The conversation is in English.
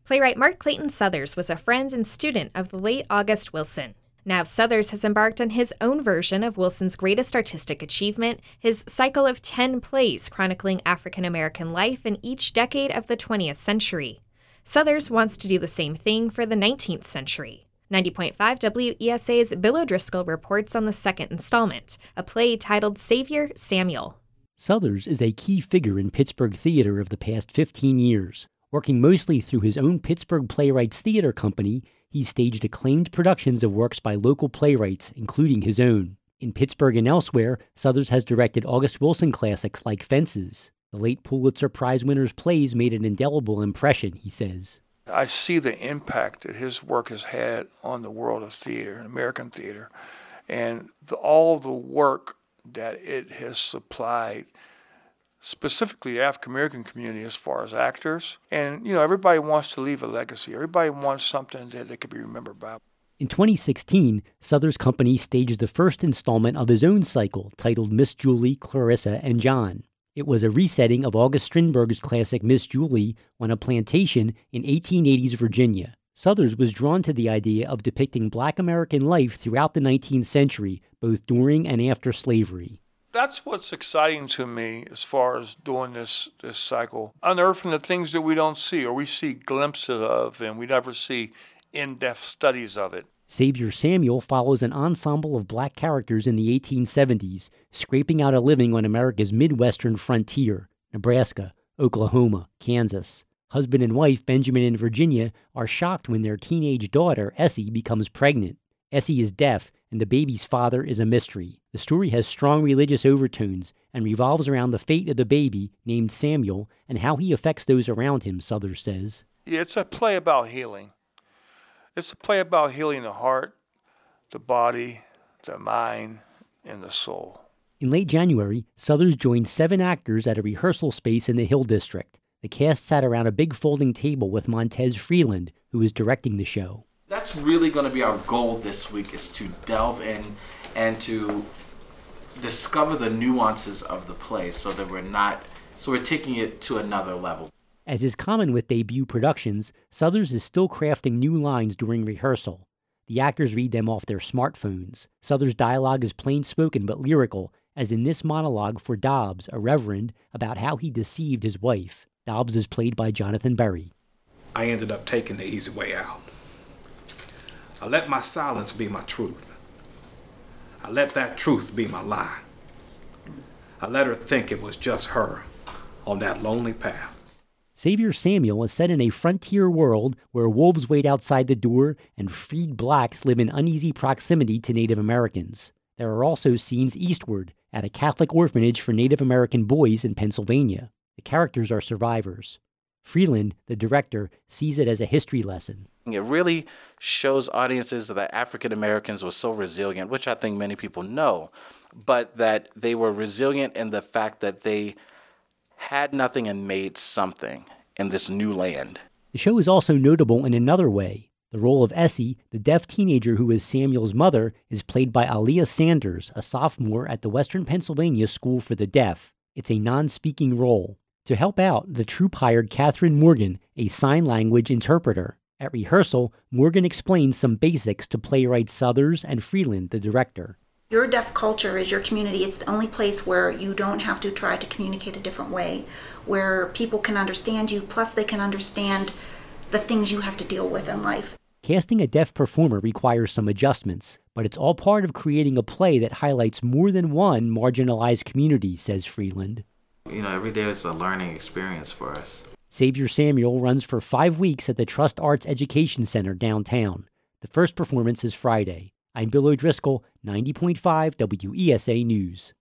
Playwright Mark Clayton Suthers was a friend and student of the late August Wilson. Now Suthers has embarked on his own version of Wilson's greatest artistic achievement, his cycle of 10 plays chronicling African-American life in each decade of the 20th century. Suthers wants to do the same thing for the 19th century. 90.5 WESA's Bill O'Driscoll reports on the second installment, a play titled Savior Samuel. Suthers is a key figure in Pittsburgh theater of the past 15 years. Working mostly through his own Pittsburgh Playwrights Theater Company, he's staged acclaimed productions of works by local playwrights, including his own. In Pittsburgh and elsewhere, Suthers has directed August Wilson classics like Fences. The late Pulitzer Prize winner's plays made an indelible impression, he says. I see the impact that his work has had on the world of theater, American theater, and all the work that it has supplied, specifically the African-American community as far as actors. And, everybody wants to leave a legacy. Everybody wants something that they could be remembered by. In 2016, Suthers' company staged the first installment of his own cycle, titled Miss Julie, Clarissa, and John. It was a resetting of August Strindberg's classic Miss Julie on a plantation in 1880s Virginia. Suthers was drawn to the idea of depicting Black American life throughout the 19th century, both during and after slavery. That's what's exciting to me as far as doing this cycle, unearthing the things that we don't see or we see glimpses of and we never see in-depth studies of it. Savior Samuel follows an ensemble of Black characters in the 1870s, scraping out a living on America's Midwestern frontier, Nebraska, Oklahoma, Kansas. Husband and wife Benjamin and Virginia are shocked when their teenage daughter, Essie, becomes pregnant. Essie is deaf, and the baby's father is a mystery. The story has strong religious overtones and revolves around the fate of the baby, named Samuel, and how he affects those around him, Suthers says. It's a play about healing. It's a play about healing the heart, the body, the mind, and the soul. In late January, Suthers joined 7 actors at a rehearsal space in the Hill District. The cast sat around a big folding table with Montez Freeland, who is directing the show. That's really going to be our goal this week, is to delve in and to discover the nuances of the play so we're taking it to another level. As is common with debut productions, Suthers is still crafting new lines during rehearsal. The actors read them off their smartphones. Suthers' dialogue is plain-spoken but lyrical, as in this monologue for Dobbs, a reverend, about how he deceived his wife. Dobbs is played by Jonathan Berry. I ended up taking the easy way out. I let my silence be my truth. I let that truth be my lie. I let her think it was just her on that lonely path. Savior Samuel is set in a frontier world where wolves wait outside the door and freed blacks live in uneasy proximity to Native Americans. There are also scenes eastward at a Catholic orphanage for Native American boys in Pennsylvania. The characters are survivors. Freeland, the director, sees it as a history lesson. It really shows audiences that African Americans were so resilient, which I think many people know, but that they were resilient in the fact that they had nothing and made something in this new land. The show is also notable in another way. The role of Essie, the deaf teenager who is Samuel's mother, is played by Aaliyah Sanders, a sophomore at the Western Pennsylvania School for the Deaf. It's a non-speaking role. To help out, the troupe hired Catherine Morgan, a sign language interpreter. At rehearsal, Morgan explains some basics to playwright Suthers and Freeland, the director. Your deaf culture is your community. It's the only place where you don't have to try to communicate a different way, where people can understand you, plus they can understand the things you have to deal with in life. Casting a deaf performer requires some adjustments, but it's all part of creating a play that highlights more than one marginalized community, says Freeland. Every day is a learning experience for us. Savior Samuel runs for 5 weeks at the Trust Arts Education Center downtown. The first performance is Friday. I'm Bill O'Driscoll, 90.5 WESA News.